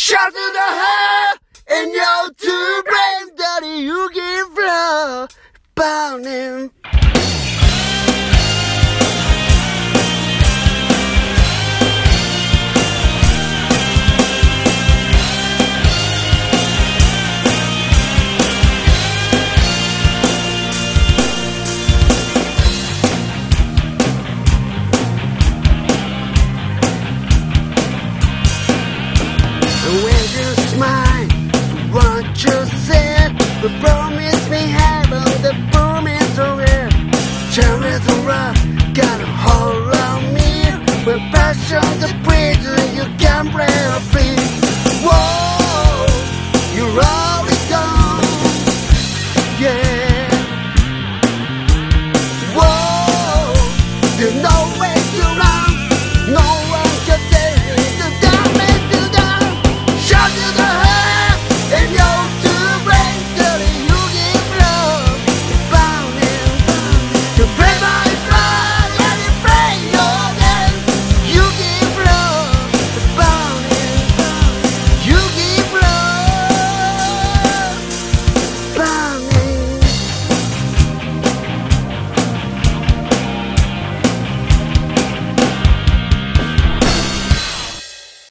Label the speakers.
Speaker 1: Shout to the high and your two brain daddy, you can flow, burning. What you said, but promise me heaven, the promise of it. Cherries are rough, got a hold on me, with passion.